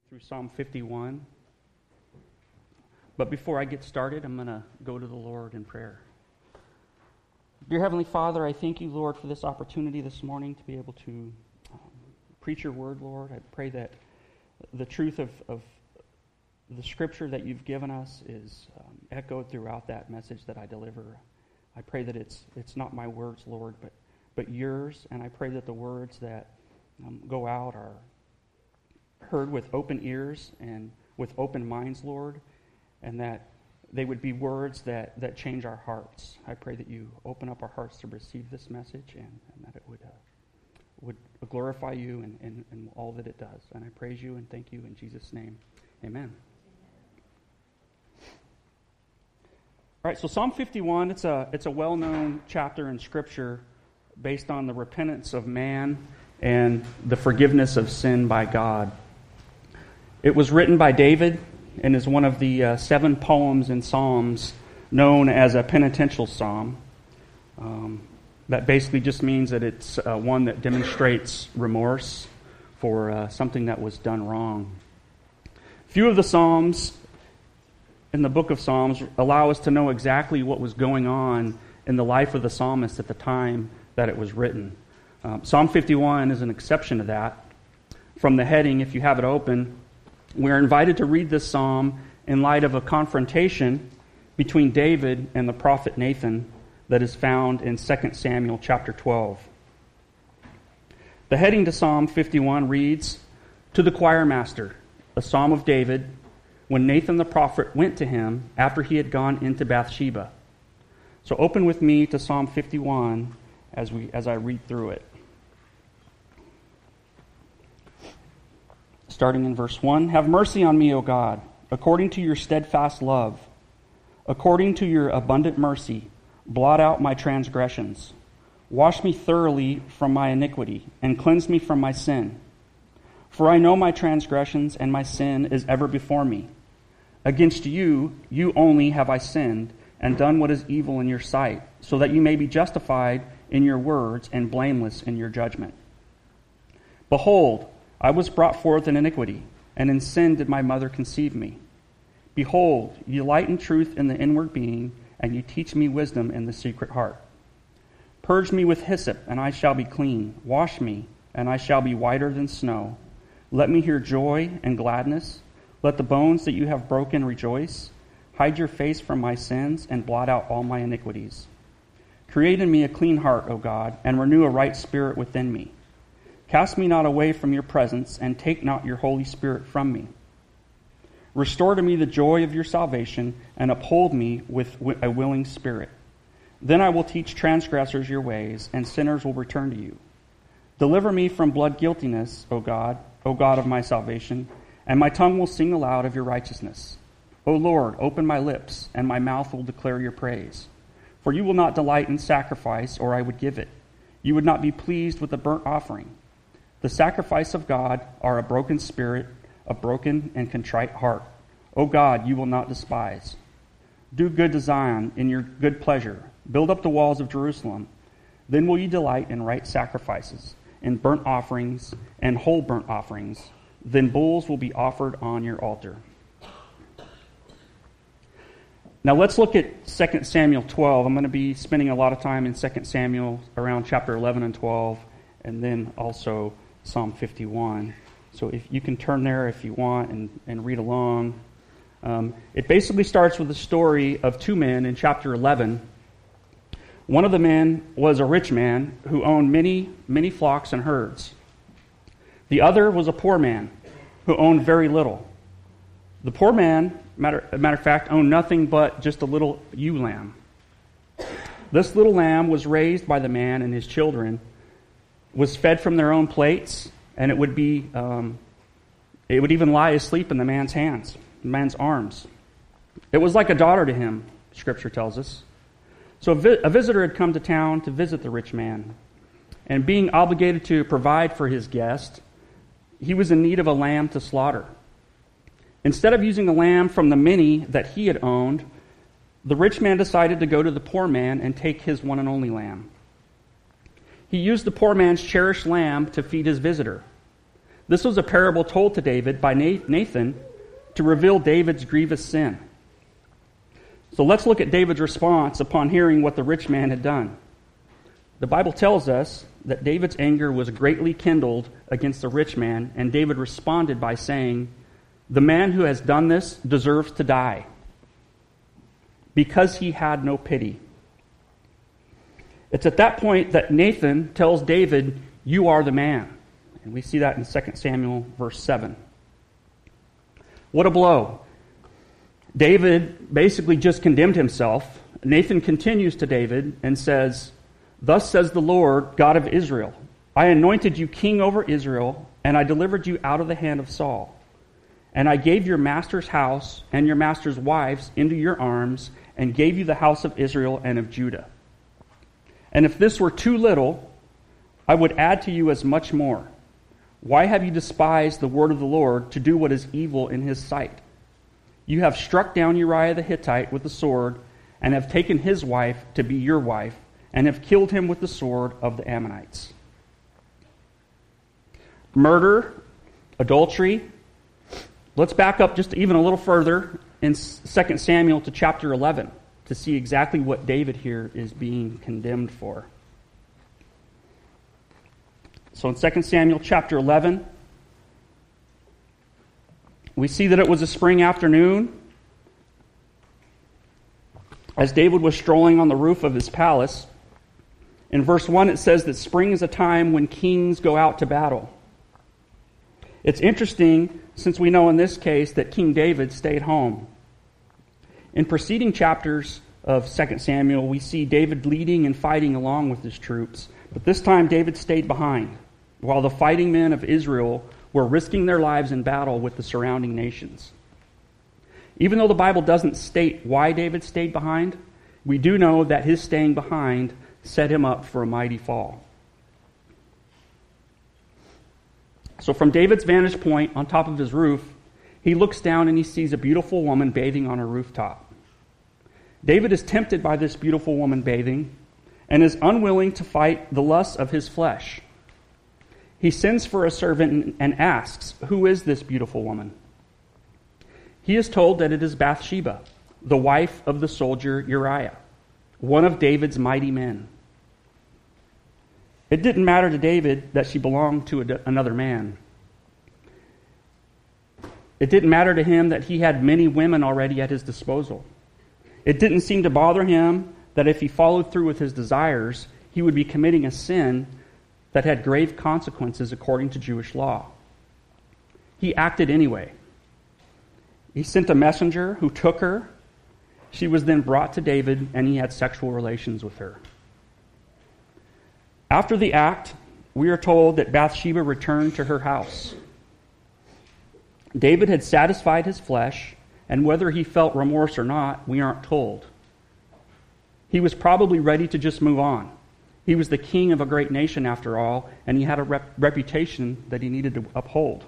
through Psalm 51. But before I get started, I'm going to go to the Lord in prayer. Dear Heavenly Father, I thank you, Lord, for this opportunity this morning to be able to preach your word, Lord. I pray that the truth of the scripture that you've given us is echoed throughout that message that I deliver. I pray that it's not my words, Lord, but yours, and I pray that the words that go out are heard with open ears and with open minds, Lord, and that they would be words that change our hearts. I pray that you open up our hearts to receive this message and that it would glorify you in all that it does. And I praise you and thank you in Jesus' name. Amen. All right, so Psalm 51, it's a well-known chapter in Scripture based on the repentance of man and the forgiveness of sin by God. It was written by David and is one of the 7 poems in Psalms known as a penitential psalm. That basically just means that it's one that demonstrates remorse for something that was done wrong. Few of the Psalms in the book of Psalms allow us to know exactly what was going on in the life of the psalmist at the time that it was written. Psalm 51 is an exception to that. From the heading, if you have it open, we're invited to read this psalm in light of a confrontation between David and the prophet Nathan that is found in 2 Samuel chapter 12. The heading to Psalm 51 reads, "To the choir master, a psalm of David, when Nathan the prophet went to him after he had gone into Bathsheba." So open with me to Psalm 51 as I read through it. Starting in verse 1, "Have mercy on me, O God, according to your steadfast love. According to your abundant mercy, blot out my transgressions. Wash me thoroughly from my iniquity, and cleanse me from my sin. For I know my transgressions, and my sin is ever before me. Against you, you only have I sinned, and done what is evil in your sight, so that you may be justified in your words and blameless in your judgment. Behold, I was brought forth in iniquity, and in sin did my mother conceive me. Behold, you light in truth in the inward being, and you teach me wisdom in the secret heart. Purge me with hyssop, and I shall be clean. Wash me, and I shall be whiter than snow. Let me hear joy and gladness. Let the bones that you have broken rejoice. Hide your face from my sins, and blot out all my iniquities. Create in me a clean heart, O God, and renew a right spirit within me. Cast me not away from your presence, and take not your Holy Spirit from me. Restore to me the joy of your salvation, and uphold me with a willing spirit. Then I will teach transgressors your ways, and sinners will return to you. Deliver me from blood guiltiness, O God of my salvation, and my tongue will sing aloud of your righteousness. O Lord, open my lips, and my mouth will declare your praise. For you will not delight in sacrifice, or I would give it. You would not be pleased with the burnt offering. The sacrifice of God are a broken spirit, a broken and contrite heart. O God, you will not despise. Do good to Zion in your good pleasure. Build up the walls of Jerusalem. Then will you delight in right sacrifices, in burnt offerings and whole burnt offerings. Then bulls will be offered on your altar." Now let's look at 2 Samuel 12. I'm going to be spending a lot of time in 2 Samuel around chapter 11 and 12, and then also Psalm 51. So if you can turn there if you want and read along. It basically starts with the story of 2 men in chapter 11. One of the men was a rich man who owned many, many flocks and herds. The other was a poor man who owned very little. The poor man, matter of fact, owned nothing but just a little ewe lamb. This little lamb was raised by the man and his children, was fed from their own plates, and it would even lie asleep in the man's hands, the man's arms. It was like a daughter to him, Scripture tells us. So a visitor had come to town to visit the rich man, and being obligated to provide for his guest, he was in need of a lamb to slaughter. Instead of using a lamb from the many that he had owned, the rich man decided to go to the poor man and take his one and only lamb. He used the poor man's cherished lamb to feed his visitor. This was a parable told to David by Nathan to reveal David's grievous sin. So let's look at David's response upon hearing what the rich man had done. The Bible tells us that David's anger was greatly kindled against the rich man, and David responded by saying, "The man who has done this deserves to die, because he had no pity." It's at that point that Nathan tells David, "You are the man." And we see that in 2 Samuel verse 7. What a blow. David basically just condemned himself. Nathan continues to David and says, "Thus says the Lord, God of Israel, I anointed you king over Israel, and I delivered you out of the hand of Saul. And I gave your master's house and your master's wives into your arms, and gave you the house of Israel and of Judah. And if this were too little, I would add to you as much more. Why have you despised the word of the Lord to do what is evil in his sight? You have struck down Uriah the Hittite with the sword, and have taken his wife to be your wife, and have killed him with the sword of the Ammonites." Murder, adultery. Let's back up just even a little further in 2 Samuel to chapter 11 to see exactly what David here is being condemned for. So in 2 Samuel chapter 11, we see that it was a spring afternoon as David was strolling on the roof of his palace. In verse 1, it says that spring is a time when kings go out to battle. It's interesting, since we know in this case that King David stayed home. In preceding chapters of 2 Samuel, we see David leading and fighting along with his troops. But this time, David stayed behind, while the fighting men of Israel were risking their lives in battle with the surrounding nations. Even though the Bible doesn't state why David stayed behind, we do know that his staying behind set him up for a mighty fall. So from David's vantage point on top of his roof, he looks down and he sees a beautiful woman bathing on her rooftop. David is tempted by this beautiful woman bathing and is unwilling to fight the lusts of his flesh. He sends for a servant and asks, "Who is this beautiful woman?" He is told that it is Bathsheba, the wife of the soldier Uriah, one of David's mighty men. It didn't matter to David that she belonged to another man. It didn't matter to him that he had many women already at his disposal. It didn't seem to bother him that if he followed through with his desires, he would be committing a sin that had grave consequences according to Jewish law. He acted anyway. He sent a messenger who took her. She was then brought to David, and he had sexual relations with her. After the act, we are told that Bathsheba returned to her house. David had satisfied his flesh, and whether he felt remorse or not, we aren't told. He was probably ready to just move on. He was the king of a great nation after all, and he had a reputation that he needed to uphold.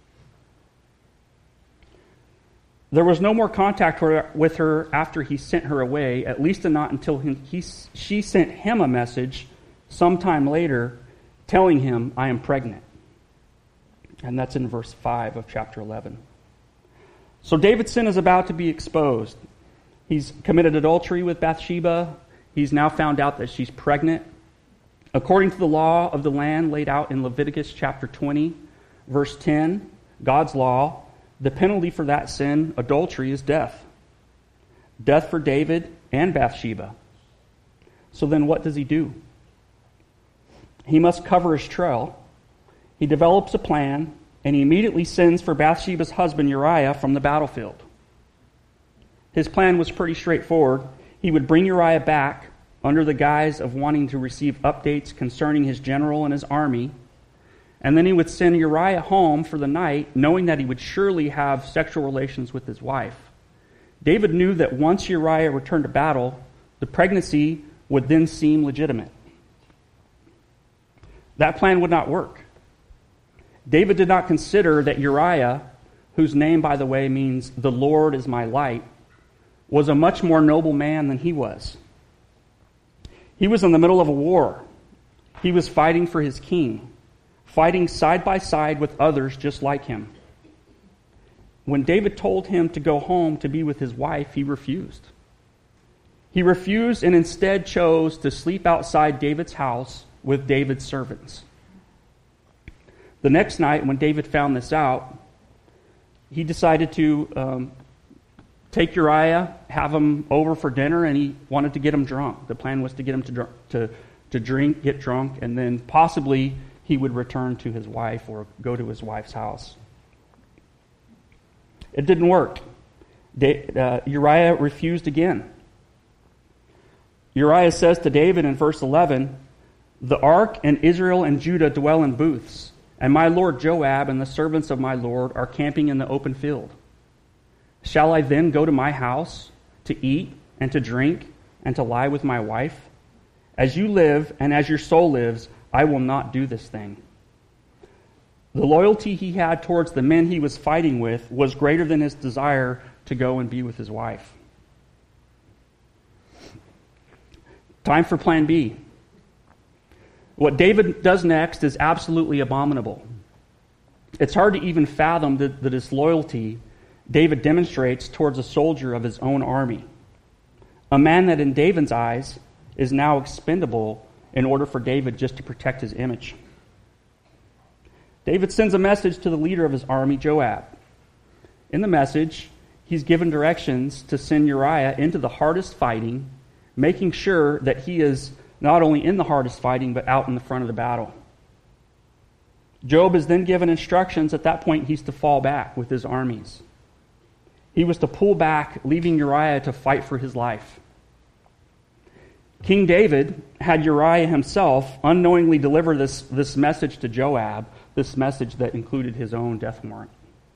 There was no more contact with her after he sent her away, at least not until she sent him a message sometime later telling him, "I am pregnant." And that's in verse 5 of chapter 11. So David's sin is about to be exposed. He's committed adultery with Bathsheba. He's now found out that she's pregnant. According to the law of the land laid out in Leviticus chapter 20, verse 10, God's law, the penalty for that sin, adultery, is death. Death for David and Bathsheba. So then what does he do? He must cover his trail. He develops a plan, and he immediately sends for Bathsheba's husband Uriah from the battlefield. His plan was pretty straightforward. He would bring Uriah back under the guise of wanting to receive updates concerning his general and his army, and then he would send Uriah home for the night, knowing that he would surely have sexual relations with his wife. David knew that once Uriah returned to battle, the pregnancy would then seem legitimate. That plan would not work. David did not consider that Uriah, whose name, by the way, means "the Lord is my light," was a much more noble man than he was. He was in the middle of a war. He was fighting for his king, fighting side by side with others just like him. When David told him to go home to be with his wife, he refused. He refused and instead chose to sleep outside David's house with David's servants. The next night, when David found this out, he decided to take Uriah, have him over for dinner, and he wanted to get him drunk. The plan was to get him to drink, get drunk, and then possibly he would return to his wife or go to his wife's house. It didn't work. Uriah refused again. Uriah says to David in verse 11, "The ark and Israel and Judah dwell in booths, and my lord Joab and the servants of my lord are camping in the open field. Shall I then go to my house to eat and to drink and to lie with my wife? As you live and as your soul lives, I will not do this thing." The loyalty he had towards the men he was fighting with was greater than his desire to go and be with his wife. Time for plan B. What David does next is absolutely abominable. It's hard to even fathom the disloyalty David demonstrates towards a soldier of his own army, a man that in David's eyes is now expendable in order for David just to protect his image. David sends a message to the leader of his army, Joab. In the message, he's given directions to send Uriah into the hardest fighting, making sure that he is not only in the hardest fighting, but out in the front of the battle. Joab is then given instructions. At that point, he's to fall back with his armies. He was to pull back, leaving Uriah to fight for his life. King David had Uriah himself unknowingly deliver this message to Joab, this message that included his own death warrant.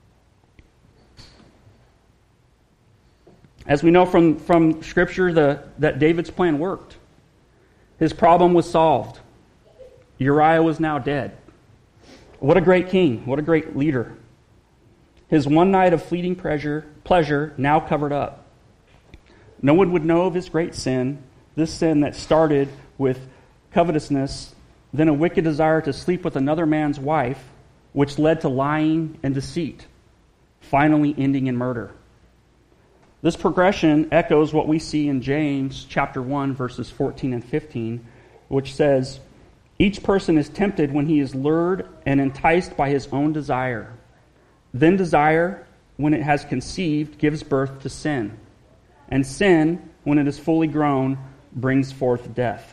As we know from Scripture, that David's plan worked. His problem was solved. Uriah was now dead. What a great king. What a great leader. His one night of fleeting pleasure now covered up. No one would know of his great sin, this sin that started with covetousness, then a wicked desire to sleep with another man's wife, which led to lying and deceit, finally ending in murder. This progression echoes what we see in James chapter 1, verses 14 and 15, which says, "Each person is tempted when he is lured and enticed by his own desire. Then desire, when it has conceived, gives birth to sin. And sin, when it is fully grown, brings forth death."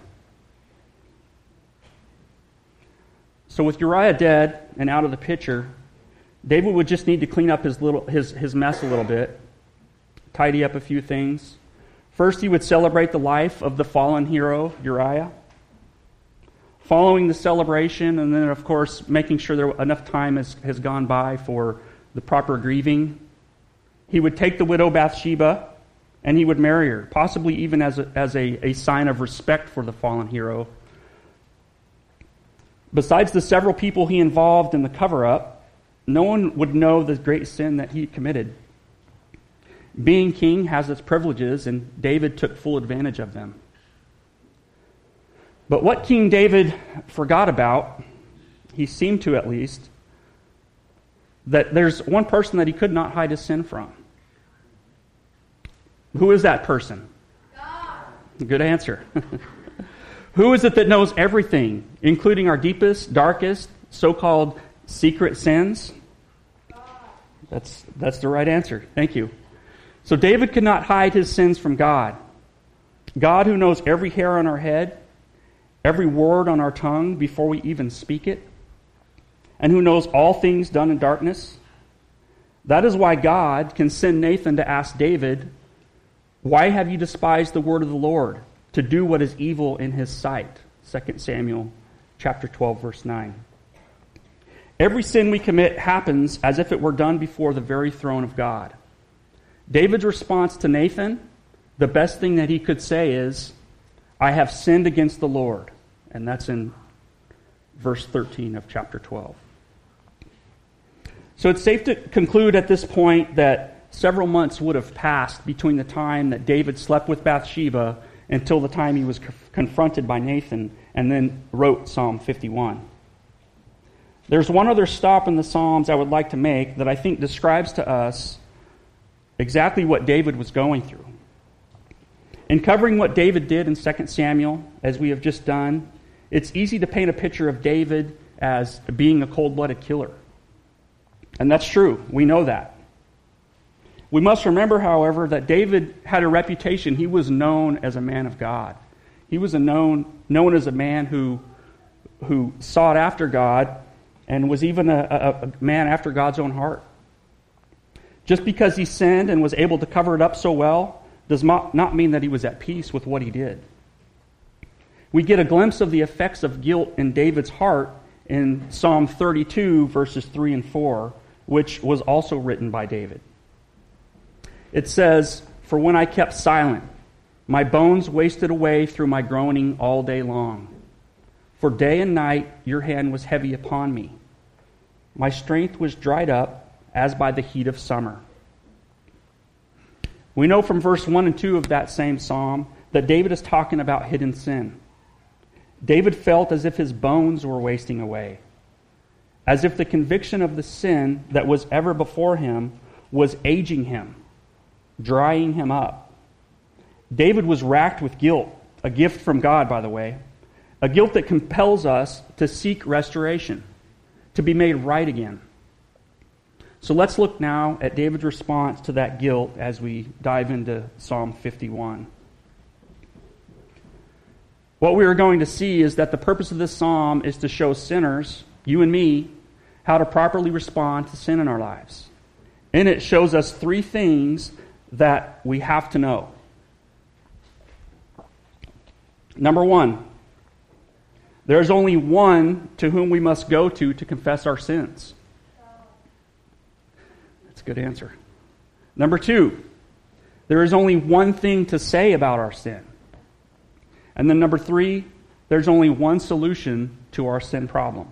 So with Uriah dead and out of the picture, David would just need to clean up his mess a little bit, tidy up a few things. First, he would celebrate the life of the fallen hero, Uriah. Following the celebration, and then, of course, making sure enough time has gone by for the proper grieving, he would take the widow Bathsheba and he would marry her, possibly even as a sign of respect for the fallen hero. Besides the several people he involved in the cover-up, no one would know the great sin that he committed. Being king has its privileges, and David took full advantage of them. But what King David forgot about, he seemed to at least, that there's one person that he could not hide his sin from. Who is that person? God. Good answer. Who is it that knows everything, including our deepest, darkest, so-called secret sins? God. That's the right answer. Thank you. So David could not hide his sins from God. God, who knows every hair on our head, every word on our tongue before we even speak it, and who knows all things done in darkness. That is why God can send Nathan to ask David, "Why have you despised the word of the Lord, to do what is evil in his sight?" 2 Samuel chapter 12, verse 9. Every sin we commit happens as if it were done before the very throne of God. David's response to Nathan, the best thing that he could say is, "I have sinned against the Lord." And that's in verse 13 of chapter 12. So it's safe to conclude at this point that several months would have passed between the time that David slept with Bathsheba until the time he was confronted by Nathan and then wrote Psalm 51. There's one other stop in the Psalms I would like to make that I think describes to us exactly what David was going through. In covering what David did in 2 Samuel, as we have just done, it's easy to paint a picture of David as being a cold-blooded killer. And that's true. We know that. We must remember, however, that David had a reputation. He was known as a man of God. He was known as a man who sought after God and was even a man after God's own heart. Just because he sinned and was able to cover it up so well does not mean that he was at peace with what he did. We get a glimpse of the effects of guilt in David's heart in Psalm 32, verses 3 and 4, which was also written by David. It says, "For when I kept silent, my bones wasted away through my groaning all day long. For day and night your hand was heavy upon me. My strength was dried up as by the heat of summer." We know from verse 1 and 2 of that same psalm that David is talking about hidden sin. David felt as if his bones were wasting away, as if the conviction of the sin that was ever before him was aging him, drying him up. David was racked with guilt, a gift from God, by the way, a guilt that compels us to seek restoration, to be made right again. So let's look now at David's response to that guilt as we dive into Psalm 51. What we are going to see is that the purpose of this psalm is to show sinners, you and me, how to properly respond to sin in our lives. And it shows us three things that we have to know. Number one, there is only one to whom we must go to confess our sins. That's a good answer. Number two, there is only one thing to say about our sin. And then number three, there's only one solution to our sin problem.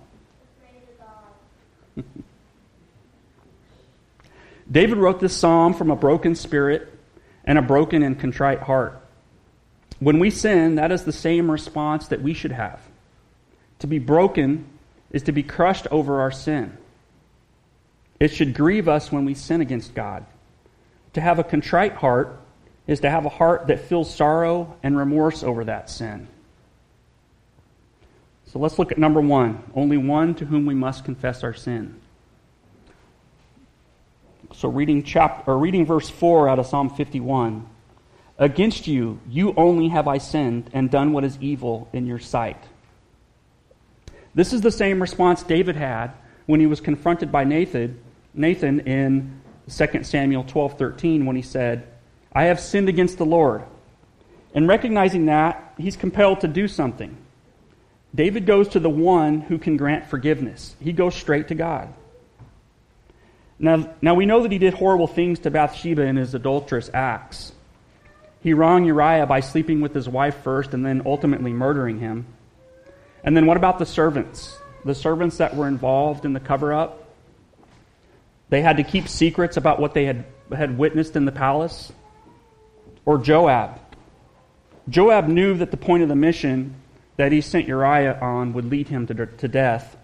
David wrote this psalm from a broken spirit and a broken and contrite heart. When we sin, that is the same response that we should have. To be broken is to be crushed over our sin. It should grieve us when we sin against God. To have a contrite heart is to have a heart that feels sorrow and remorse over that sin. So let's look at number one, only one to whom we must confess our sin. So reading verse 4 out of Psalm 51. "Against you, you only have I sinned and done what is evil in your sight." This is the same response David had when he was confronted by Nathan in 2 Samuel 12:13 when he said, "I have sinned against the Lord." And recognizing that, he's compelled to do something. David goes to the one who can grant forgiveness. He goes straight to God. Now we know that he did horrible things to Bathsheba in his adulterous acts. He wronged Uriah by sleeping with his wife first and then ultimately murdering him. And then what about the servants? The servants that were involved in the cover-up? They had to keep secrets about what they had witnessed in the palace. Or Joab. Joab knew that the point of the mission that he sent Uriah on would lead him to death.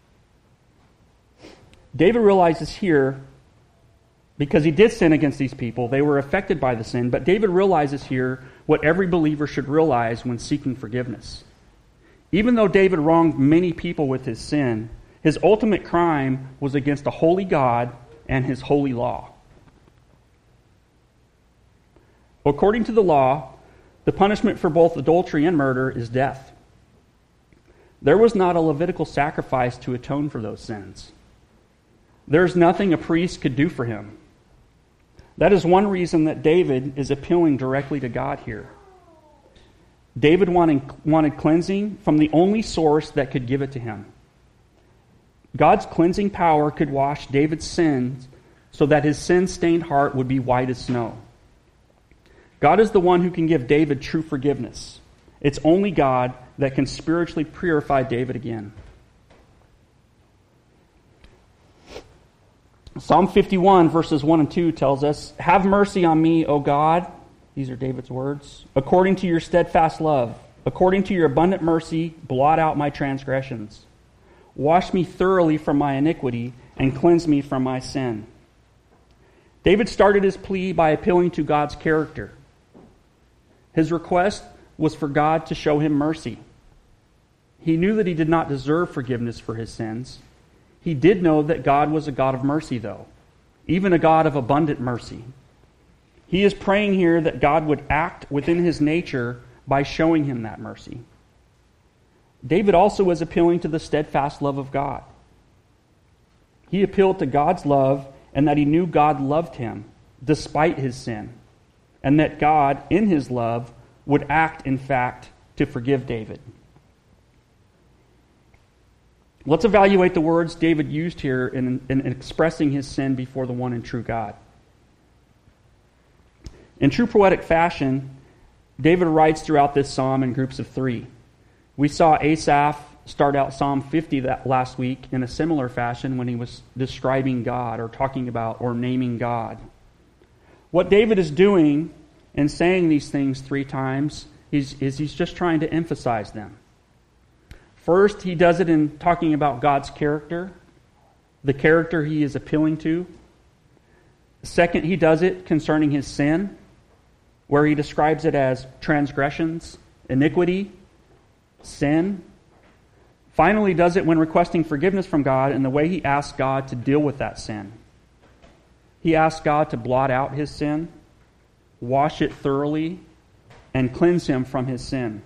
David realizes here, because he did sin against these people, they were affected by the sin, but David realizes here what every believer should realize when seeking forgiveness. Even though David wronged many people with his sin, his ultimate crime was against a holy God and his holy law. According to the law, the punishment for both adultery and murder is death. There was not a Levitical sacrifice to atone for those sins. There's nothing a priest could do for him. That is one reason that David is appealing directly to God here. David wanted cleansing from the only source that could give it to him. God's cleansing power could wash David's sins so that his sin-stained heart would be white as snow. God is the one who can give David true forgiveness. It's only God that can spiritually purify David again. Psalm 51, verses 1 and 2 tells us, "Have mercy on me, O God," these are David's words, "according to your steadfast love. According to your abundant mercy, blot out my transgressions. Wash me thoroughly from my iniquity and cleanse me from my sin. David started his plea by appealing to God's character. His request was for God to show him mercy. He knew that he did not deserve forgiveness for his sins. He did know that God was a God of mercy, though, even a God of abundant mercy. He is praying here that God would act within his nature by showing him that mercy. David also was appealing to the steadfast love of God. He appealed to God's love and that he knew God loved him despite his sin, and that God, in his love, would act, in fact, to forgive David. Let's evaluate the words David used here in expressing his sin before the one and true God. In true poetic fashion, David writes throughout this psalm in groups of three. We saw Asaph start out Psalm 50 that last week in a similar fashion when he was describing God or talking about or naming God. What David is doing in saying these things three times is he's just trying to emphasize them. First, he does it in talking about God's character, the character he is appealing to. Second, he does it concerning his sin, where he describes it as transgressions, iniquity, sin. Finally, does it when requesting forgiveness from God in the way he asks God to deal with that sin. He asks God to blot out his sin, wash it thoroughly, and cleanse him from his sin.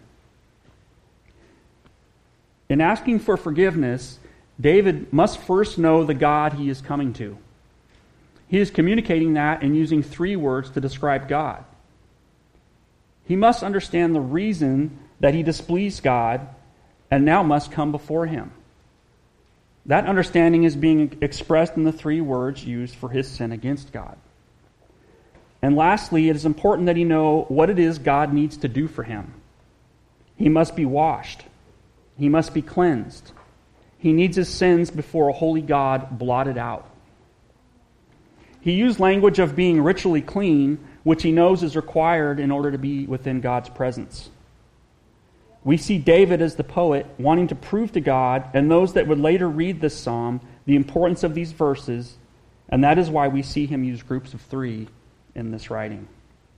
In asking for forgiveness, David must first know the God he is coming to. He is communicating that and using three words to describe God. He must understand the reason that he displeased God and now must come before him. That understanding is being expressed in the three words used for his sin against God. And lastly, it is important that he know what it is God needs to do for him. He must be washed. He must be cleansed. He needs his sins before a holy God blotted out. He used language of being ritually clean, which he knows is required in order to be within God's presence. We see David as the poet wanting to prove to God and those that would later read this psalm the importance of these verses, and that is why we see him use groups of three in this writing.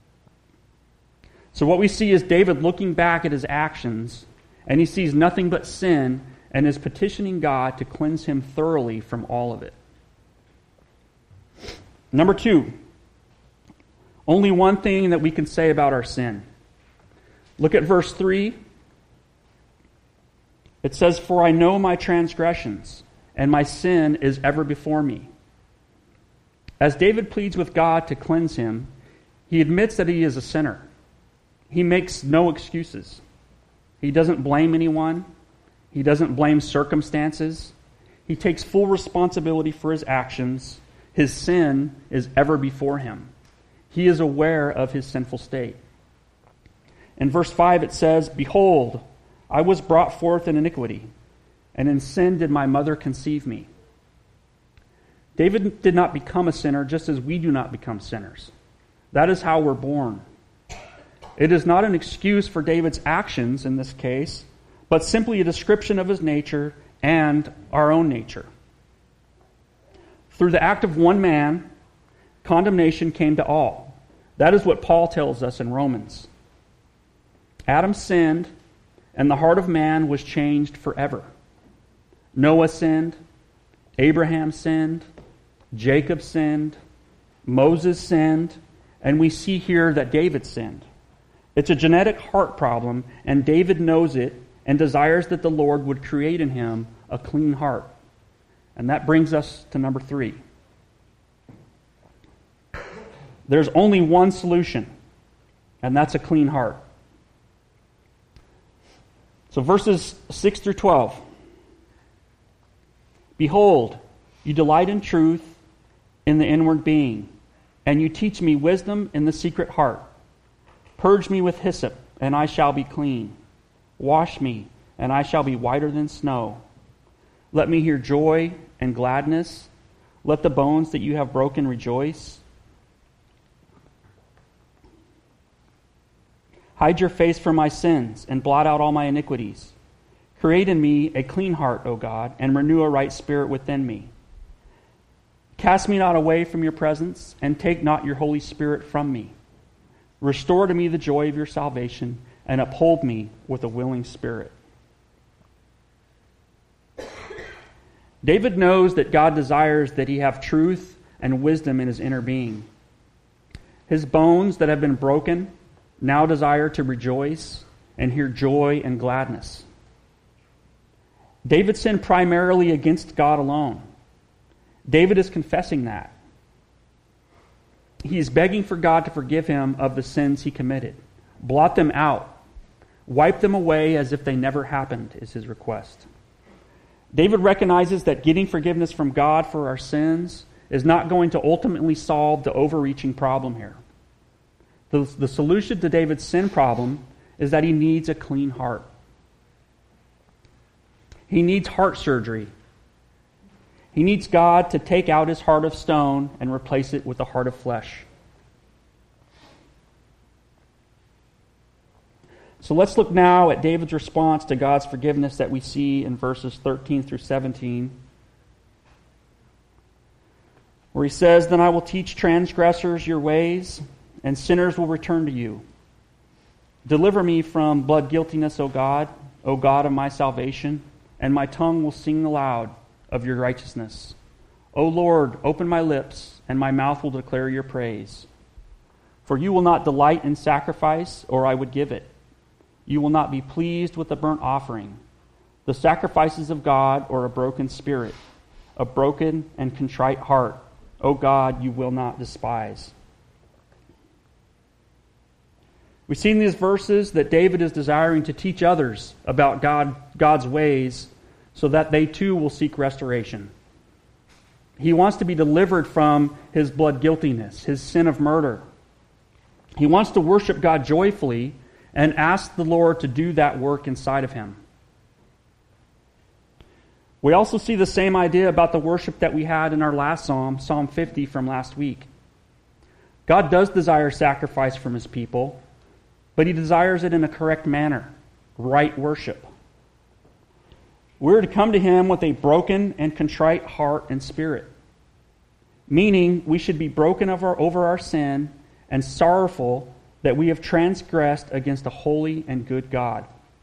So what we see is David looking back at his actions, and he sees nothing but sin and is petitioning God to cleanse him thoroughly from all of it. Number two, only one thing that we can say about our sin. Look at verse 3. It says, "For I know my transgressions, and my sin is ever before me." As David pleads with God to cleanse him, he admits that he is a sinner. He makes no excuses. He doesn't blame anyone. He doesn't blame circumstances. He takes full responsibility for his actions. His sin is ever before him. He is aware of his sinful state. In verse 5 it says, "Behold, I was brought forth in iniquity, and in sin did my mother conceive me." David did not become a sinner just as we do not become sinners. That is how we're born. It is not an excuse for David's actions in this case, but simply a description of his nature and our own nature. Through the act of one man, condemnation came to all. That is what Paul tells us in Romans. Adam sinned, and the heart of man was changed forever. Noah sinned, Abraham sinned, Jacob sinned, Moses sinned, and we see here that David sinned. It's a genetic heart problem, and David knows it and desires that the Lord would create in him a clean heart. And that brings us to number 3. There's only one solution, and that's a clean heart. So verses 6 through 12. "Behold, you delight in truth in the inward being, and you teach me wisdom in the secret heart. Purge me with hyssop, and I shall be clean. Wash me, and I shall be whiter than snow. Let me hear joy and gladness. Let the bones that you have broken rejoice. Hide your face from my sins, and blot out all my iniquities. Create in me a clean heart, O God, and renew a right spirit within me. Cast me not away from your presence, and take not your Holy Spirit from me. Restore to me the joy of your salvation, and uphold me with a willing spirit. David knows that God desires that he have truth and wisdom in his inner being. His bones that have been broken now desire to rejoice and hear joy and gladness. David sinned primarily against God alone. David is confessing that. He is begging for God to forgive him of the sins he committed. Blot them out. Wipe them away as if they never happened, is his request. David recognizes that getting forgiveness from God for our sins is not going to ultimately solve the overreaching problem here. The solution to David's sin problem is that he needs a clean heart. He needs heart surgery. He needs God to take out his heart of stone and replace it with a heart of flesh. So let's look now at David's response to God's forgiveness that we see in verses 13 through 17, where he says, "Then I will teach transgressors your ways, and sinners will return to you. Deliver me from blood guiltiness, O God of my salvation, and my tongue will sing aloud of your righteousness. O Lord, open my lips, and my mouth will declare your praise. For you will not delight in sacrifice, or I would give it. You will not be pleased with a burnt offering, the sacrifices of God, or a broken spirit, a broken and contrite heart. O God, you will not despise." We see in these verses that David is desiring to teach others about God's ways so that they too will seek restoration. He wants to be delivered from his blood guiltiness, his sin of murder. He wants to worship God joyfully and ask the Lord to do that work inside of him. We also see the same idea about the worship that we had in our last psalm, Psalm 50 from last week. God does desire sacrifice from his people, but he desires it in a correct manner, right worship. We're to come to him with a broken and contrite heart and spirit, meaning we should be broken over our sin and sorrowful that we have transgressed against a holy and good God.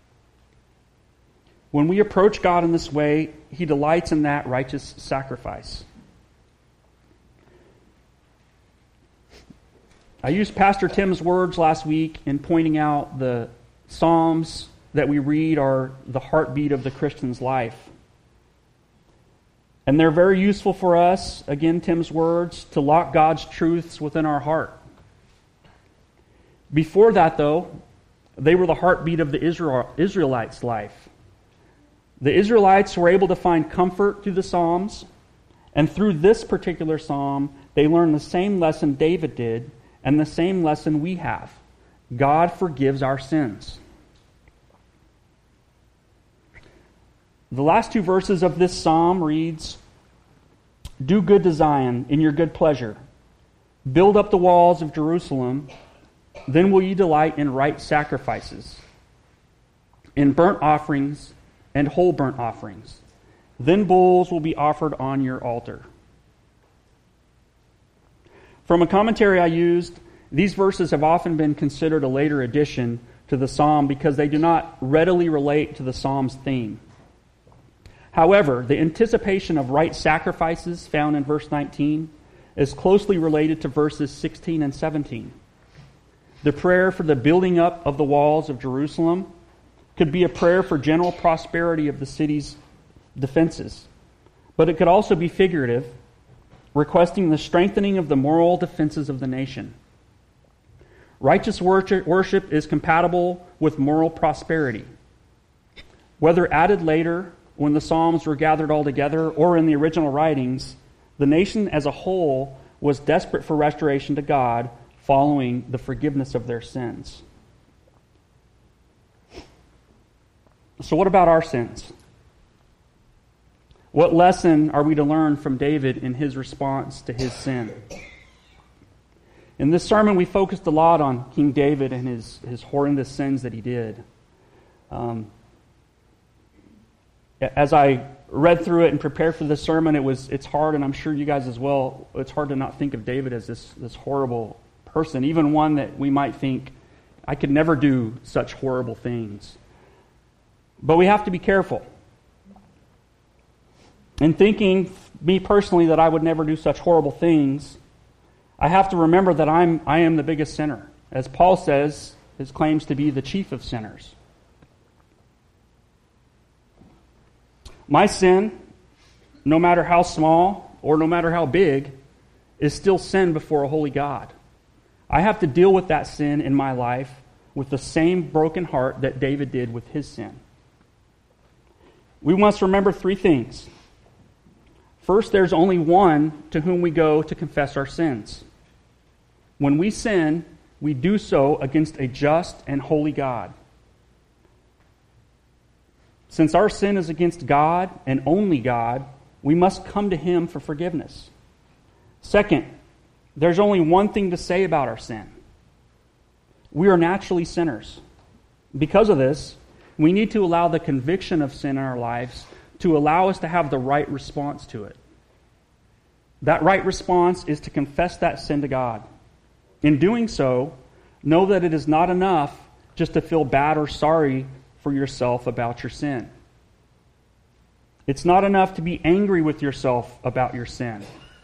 When we approach God in this way, he delights in that righteous sacrifice. I used Pastor Tim's words last week in pointing out the Psalms that we read are the heartbeat of the Christian's life. And they're very useful for us, again, Tim's words, to lock God's truths within our heart. Before that, though, they were the heartbeat of the Israelites' life. The Israelites were able to find comfort through the Psalms, and through this particular psalm, they learned the same lesson David did, and the same lesson we have. God forgives our sins. The last two verses of this psalm reads, "Do good to Zion in your good pleasure. Build up the walls of Jerusalem. Then will you delight in right sacrifices, in burnt offerings and whole burnt offerings. Then bulls will be offered on your altar." From a commentary I used, these verses have often been considered a later addition to the psalm because they do not readily relate to the psalm's theme. However, the anticipation of right sacrifices found in verse 19 is closely related to verses 16 and 17. The prayer for the building up of the walls of Jerusalem could be a prayer for general prosperity of the city's defenses, but it could also be figurative, requesting the strengthening of the moral defenses of the nation. Righteous worship is compatible with moral prosperity. Whether added later when the Psalms were gathered all together or in the original writings, the nation as a whole was desperate for restoration to God following the forgiveness of their sins. So what about our sins? What lesson are we to learn from David in his response to his sin? In this sermon, we focused a lot on King David and his horrendous sins that he did. As I read through it and prepared for this sermon, it's hard, and I'm sure you guys as well, it's hard to not think of David as this horrible person, even one that we might think, I could never do such horrible things. But we have to be careful. In thinking, me personally, that I would never do such horrible things, I have to remember that I am the biggest sinner. As Paul says, his claims to be the chief of sinners. My sin, no matter how small or no matter how big, is still sin before a holy God. I have to deal with that sin in my life with the same broken heart that David did with his sin. We must remember three things. First, there's only one to whom we go to confess our sins. When we sin, we do so against a just and holy God. Since our sin is against God and only God, we must come to Him for forgiveness. Second, there's only one thing to say about our sin. We are naturally sinners. Because of this, we need to allow the conviction of sin in our lives to allow us to have the right response to it. That right response is to confess that sin to God. In doing so, know that it is not enough just to feel bad or sorry for yourself about your sin. It's not enough to be angry with yourself about your sin.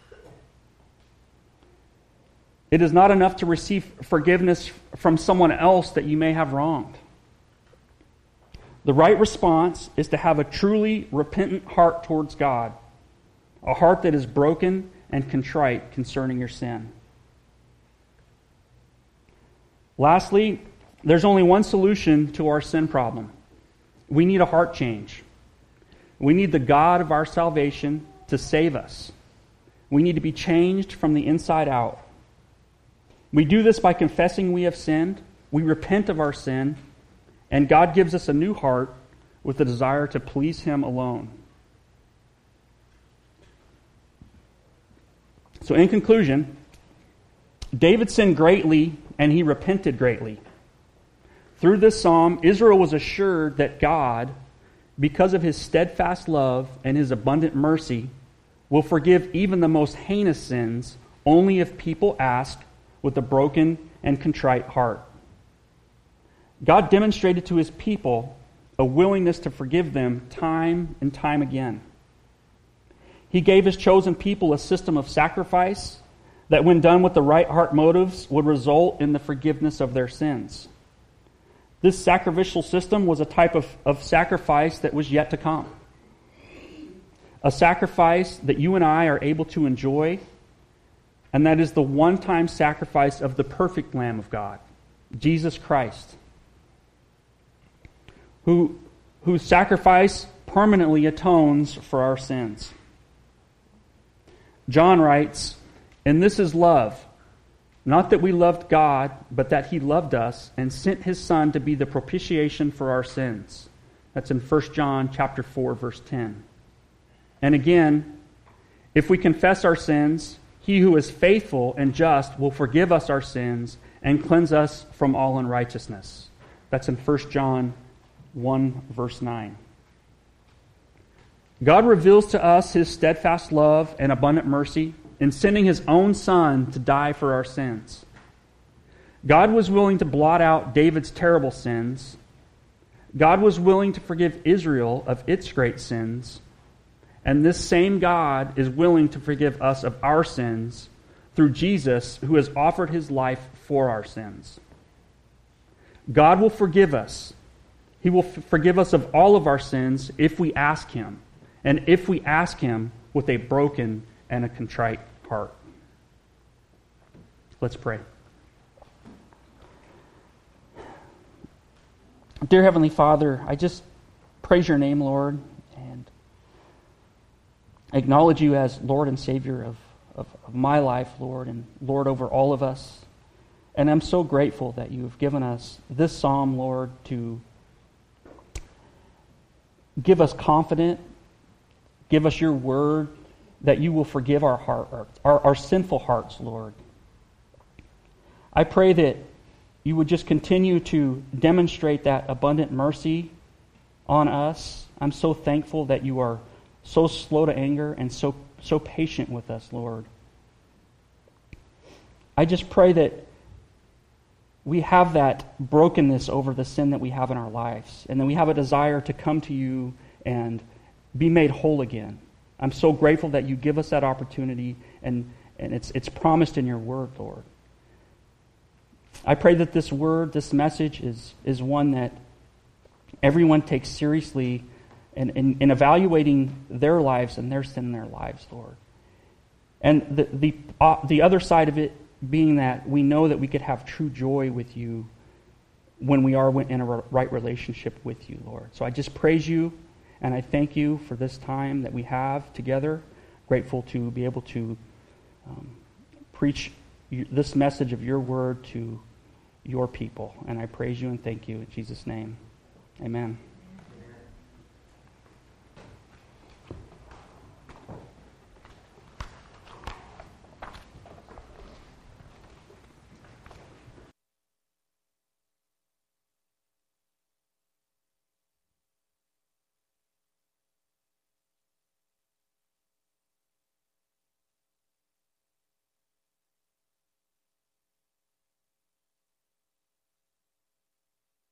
It is not enough to receive forgiveness from someone else that you may have wronged. The right response is to have a truly repentant heart towards God, a heart that is broken and contrite concerning your sin. Lastly, there's only one solution to our sin problem. We need a heart change. We need the God of our salvation to save us. We need to be changed from the inside out. We do this by confessing we have sinned, we repent of our sin, and God gives us a new heart with the desire to please Him alone. So in conclusion, David sinned greatly and he repented greatly. Through this psalm, Israel was assured that God, because of His steadfast love and His abundant mercy, will forgive even the most heinous sins only if people ask with a broken and contrite heart. God demonstrated to His people a willingness to forgive them time and time again. He gave His chosen people a system of sacrifice that, when done with the right heart motives, would result in the forgiveness of their sins. This sacrificial system was a type of sacrifice that was yet to come. A sacrifice that you and I are able to enjoy, and that is the one-time sacrifice of the perfect Lamb of God, Jesus Christ, whose sacrifice permanently atones for our sins. John writes, "And this is love, not that we loved God, but that He loved us and sent His Son to be the propitiation for our sins." That's in 1 John chapter 4, verse 10. And again, if we confess our sins, He who is faithful and just will forgive us our sins and cleanse us from all unrighteousness. That's in 1 John 1, verse 9. God reveals to us His steadfast love and abundant mercy in sending His own Son to die for our sins. God was willing to blot out David's terrible sins. God was willing to forgive Israel of its great sins. And this same God is willing to forgive us of our sins through Jesus, who has offered His life for our sins. God will forgive us. He will forgive us of all of our sins if we ask Him, and if we ask Him with a broken and a contrite heart. Let's pray. Dear Heavenly Father, I just praise Your name, Lord, and acknowledge You as Lord and Savior of my life, Lord, and Lord over all of us. And I'm so grateful that You have given us this psalm, Lord, to give us confidence, give us Your word, that You will forgive our heart, our sinful hearts, Lord. I pray that You would just continue to demonstrate that abundant mercy on us. I'm so thankful that you are so slow to anger and so patient with us, Lord. I just pray that we have that brokenness over the sin that we have in our lives, and then we have a desire to come to you and be made whole again. I'm so grateful that you give us that opportunity, and it's promised in your word, Lord. I pray that this word, this message, is one that everyone takes seriously in evaluating their lives and their sin in their lives, Lord. And the other side of it being that we know that we could have true joy with you when we are in a right relationship with you, Lord. So I just praise you, and I thank you for this time that we have together. Grateful to be able to preach this message of your word to your people. And I praise you and thank you in Jesus' name. Amen.